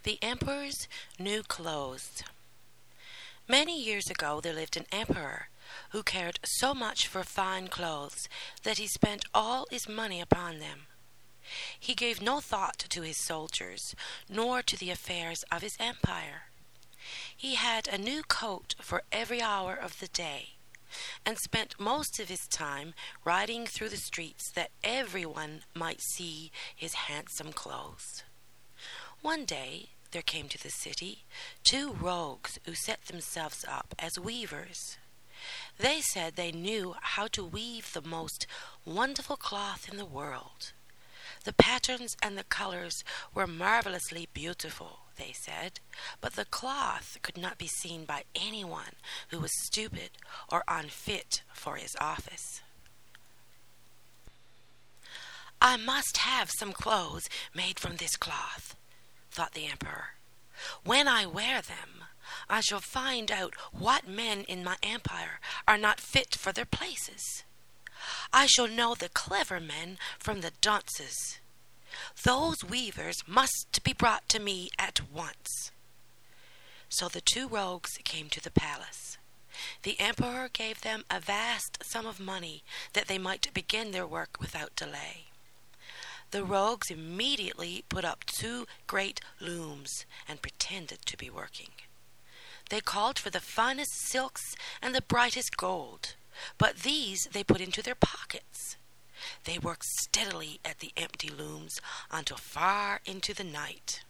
The Emperor's New Clothes. Many years ago there lived an emperor who cared so much for fine clothes that he spent all his money upon them. He gave no thought to his soldiers, nor to the affairs of his empire. He had a new coat for every hour of the day, and spent most of his time riding through the streets that everyone might see his handsome clothes. One day there came to the city 2 rogues who set themselves up as weavers. They said they knew how to weave the most wonderful cloth in the world. The patterns and the colors were marvelously beautiful, they said, but the cloth could not be seen by anyone who was stupid or unfit for his office. "I must have some clothes made from this cloth," thought the emperor. "When I wear them, I shall find out what men in my empire are not fit for their places. I shall know the clever men from the dunces. Those weavers must be brought to me at once." So the 2 rogues came to the palace. The emperor gave them a vast sum of money that they might begin their work without delay. The rogues immediately put up 2 great looms and pretended to be working. They called for the finest silks and the brightest gold, but these they put into their pockets. They worked steadily at the empty looms until far into the night.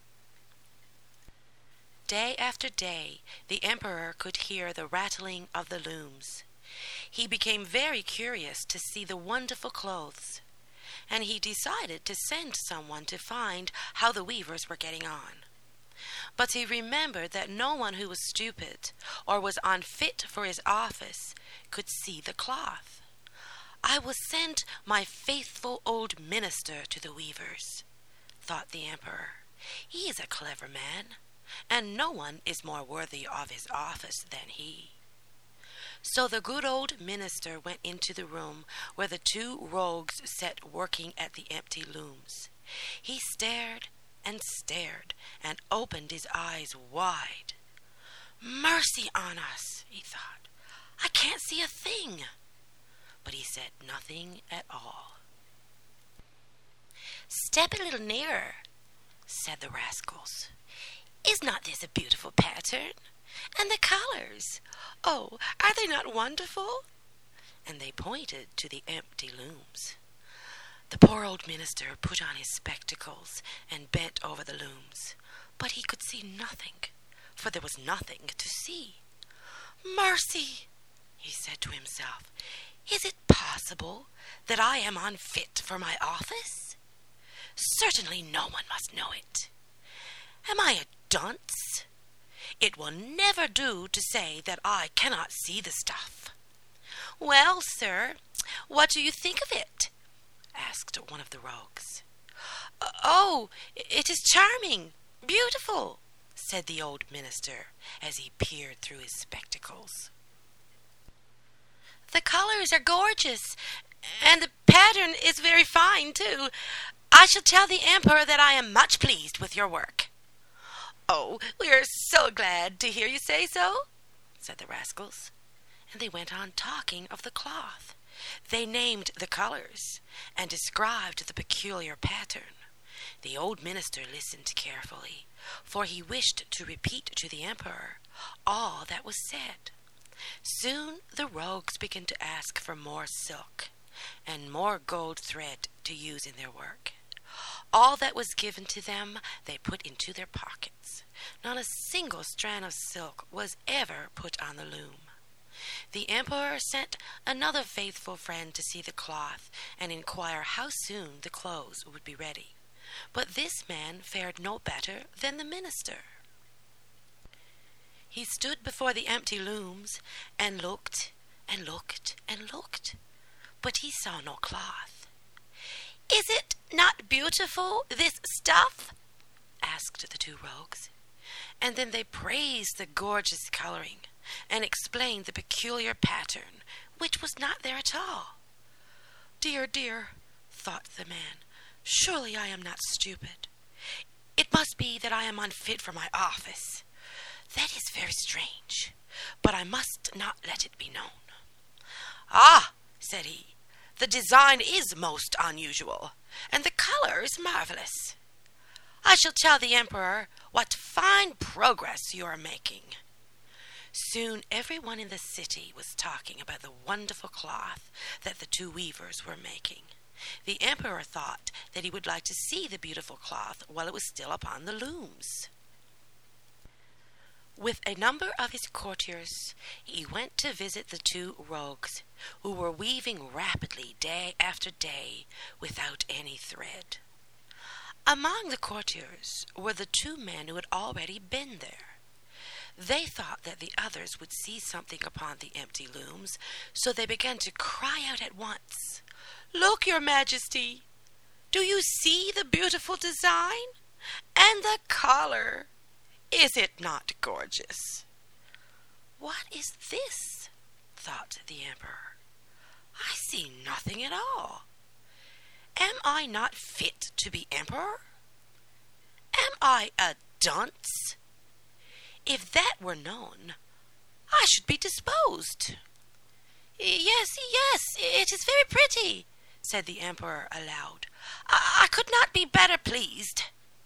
Day after day, the emperor could hear the rattling of the looms. He became very curious to see the wonderful clothes, and he decided to send someone to find how the weavers were getting on. But he remembered that no one who was stupid or was unfit for his office could see the cloth. "I will send my faithful old minister to the weavers," thought the emperor. "He is a clever man, and no one is more worthy of his office than he." So the good old minister went into the room where the 2 rogues sat working at the empty looms. He stared and opened his eyes wide. "Mercy on us," he thought. "I can't see a thing." But he said nothing at all. "Step a little nearer," said the rascals. "Is not this a beautiful pattern? And the colors! Oh, are they not wonderful?" And they pointed to the empty looms. The poor old minister put on his spectacles and bent over the looms, but he could see nothing, for there was nothing to see. "Mercy," he said to himself. "Is it possible that I am unfit for my office? Certainly no one must know it. Am I a dunce? It will never do to say that I cannot see the stuff." "Well, sir, what do you think of it?" asked one of the rogues. "Oh, it is charming, beautiful," said the old minister as he peered through his spectacles. "The colors are gorgeous, and the pattern is very fine, too. I shall tell the emperor that I am much pleased with your work." "Oh, we are so glad to hear you say so," said the rascals, and they went on talking of the cloth. They named the colors and described the peculiar pattern. The old minister listened carefully, for he wished to repeat to the emperor all that was said. Soon the rogues began to ask for more silk and more gold thread to use in their work. All that was given to them they put into their pockets. Not a single strand of silk was ever put on the loom. The emperor sent another faithful friend to see the cloth and inquire how soon the clothes would be ready. But this man fared no better than the minister. He stood before the empty looms and looked and looked and looked, but he saw no cloth. "Is it not beautiful, this stuff?" asked the 2 rogues. And then they praised the gorgeous coloring and explained the peculiar pattern, which was not there at all. "Dear, dear," thought the man, "surely I am not stupid. It must be that I am unfit for my office. That is very strange, but I must not let it be known." "Ah," said he, "the design is most unusual, and the color is marvelous. I shall tell the emperor what fine progress you are making." Soon everyone in the city was talking about the wonderful cloth that the two weavers were making. The emperor thought that he would like to see the beautiful cloth while it was still upon the looms. With a number of his courtiers, he went to visit the two rogues, who were weaving rapidly day after day without any thread. Among the courtiers were the two men who had already been there. They thought that the others would see something upon the empty looms, so they began to cry out at once, "Look, your Majesty! Do you see the beautiful design? And the color! Is it not gorgeous?" "What is this?" thought the emperor. "I see nothing at all. Am I not fit to be emperor? Am I a dunce? If that were known, I should be disposed." Yes, it is very pretty," said the emperor aloud. I could not be better pleased."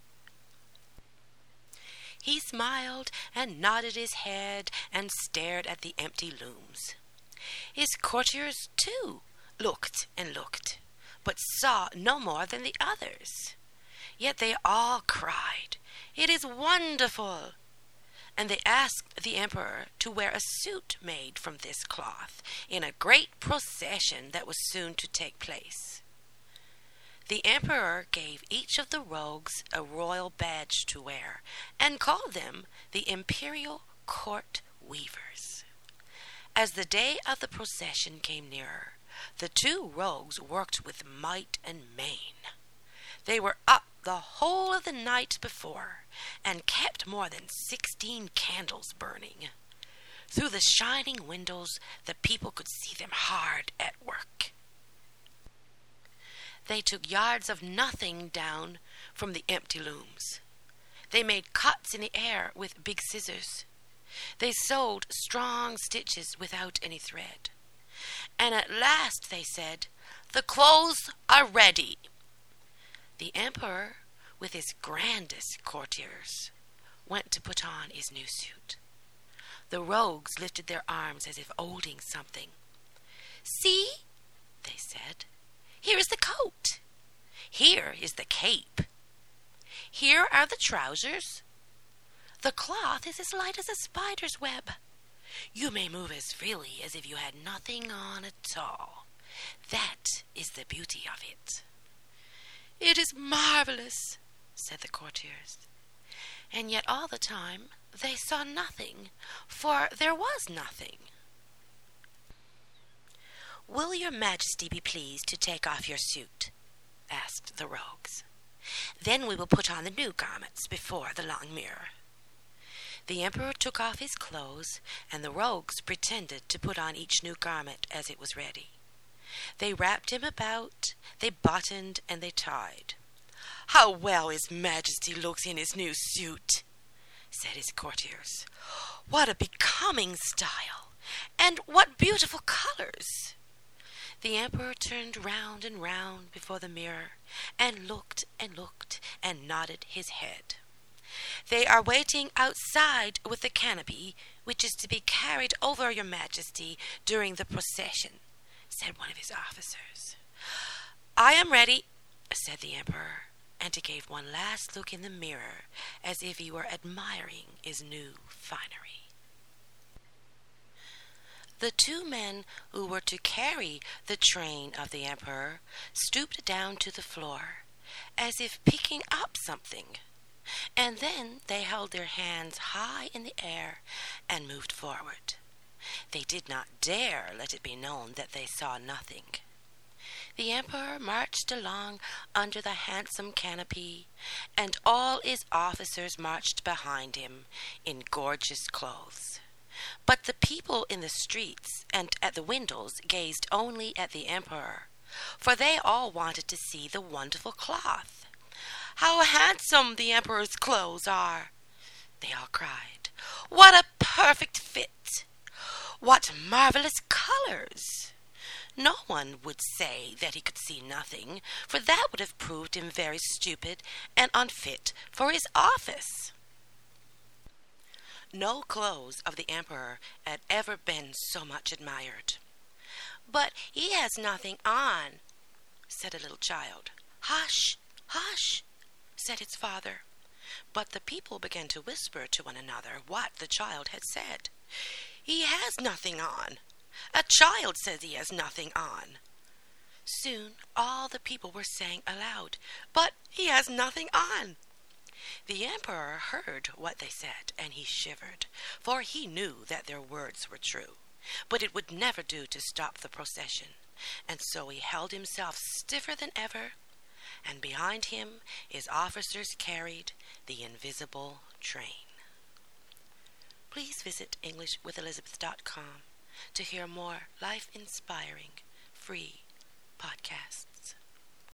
He smiled and nodded his head and stared at the empty looms. His courtiers, too, looked and looked, but saw no more than the others. Yet they all cried, "It is wonderful!" And they asked the emperor to wear a suit made from this cloth in a great procession that was soon to take place. The emperor gave each of the rogues a royal badge to wear and called them the Imperial Court Weavers. As the day of the procession came nearer, the two rogues worked with might and main. They were up the whole of the night before and kept more than 16 candles burning. Through the shining windows, the people could see them hard at work. They took yards of nothing down from the empty looms. They made cuts in the air with big scissors. They sewed strong stitches without any thread. And at last they said, "The clothes are ready." The emperor, with his grandest courtiers, went to put on his new suit. The rogues lifted their arms as if holding something. "See," they said, "here is the coat. Here is the cape. Here are the trousers. The cloth is as light as a spider's web. You may move as freely as if you had nothing on at all. That is the beauty of it." "It is marvelous," said the courtiers. And yet all the time they saw nothing, for there was nothing. "Will your Majesty be pleased to take off your suit?" asked the rogues. "Then we will put on the new garments before the long mirror." The emperor took off his clothes, and the rogues pretended to put on each new garment as it was ready. They wrapped him about, they buttoned, and they tied. "How well his Majesty looks in his new suit," said his courtiers. "What a becoming style, and what beautiful colors!" The emperor turned round and round before the mirror, and looked and nodded his head. "They are waiting outside with the canopy, which is to be carried over your Majesty during the procession," said one of his officers. "I am ready," said the emperor, and he gave one last look in the mirror as if he were admiring his new finery. The two men who were to carry the train of the emperor stooped down to the floor, as if picking up something, and then they held their hands high in the air and moved forward. They did not dare let it be known that they saw nothing. The emperor marched along under the handsome canopy, and all his officers marched behind him in gorgeous clothes. But the people in the streets and at the windows gazed only at the emperor, for they all wanted to see the wonderful cloth. how handsome the emperor's clothes are!" they all cried. "What a perfect fit! What marvelous colors!" No one would say that he could see nothing, for that would have proved him very stupid and unfit for his office. No clothes of the emperor had ever been so much admired. "But he has nothing on," said a little child. "Hush, hush," said its father. But the people began to whisper to one another what the child had said. "He has nothing on. A child says he has nothing on." Soon all the people were saying aloud, "But he has nothing on." The emperor heard what they said, and he shivered, for he knew that their words were true. But it would never do to stop the procession, and so he held himself stiffer than ever, and behind him his officers carried the invisible train. Please visit EnglishWithElizabeth.com to hear more life-inspiring, free podcasts.